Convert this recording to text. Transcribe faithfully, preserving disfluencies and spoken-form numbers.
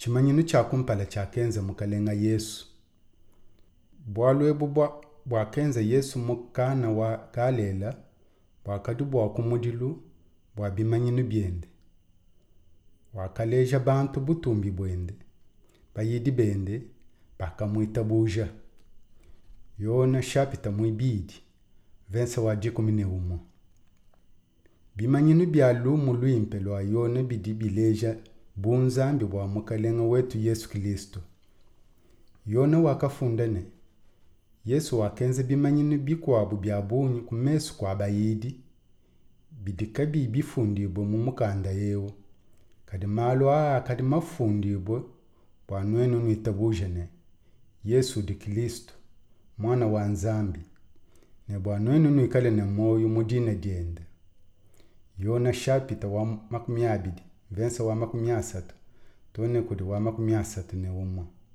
Chimanyinu cha kumpala cha kenza mukalenga Yesu. Bwalwebu bwa bwa kenza Yesu mukana wa kalela bwakadu bwa kumudilu bwa bimanyinu byende. Wakaleja bantu butumbi bwende. Bayidi bende bakamuita buja. Yona shapita muibidi. Vensa wajikumine umo. Bimanyinu bya lumu luimpe lwa yona bidi bileja bunzambi bwa mukalenga wetu Yesu Kristo. Yona wakafundane. Yesu wakenze bimanyinu bikwabu bya bunyi kumesu kwa bayidi. Bidikabi bifundibwe mu mukanda yewo. Kadi malwa kadi mafundibwe bwa nwenu nwitabujane. Yesu di Kristo, mwana wa nzambi. Ne bwa nwenu nwikale ne moyo mudina diende. Yona shapita wa makumi abidi. Vensa wa makumi asatu. Tone kudi wa makumi asatu ne umo.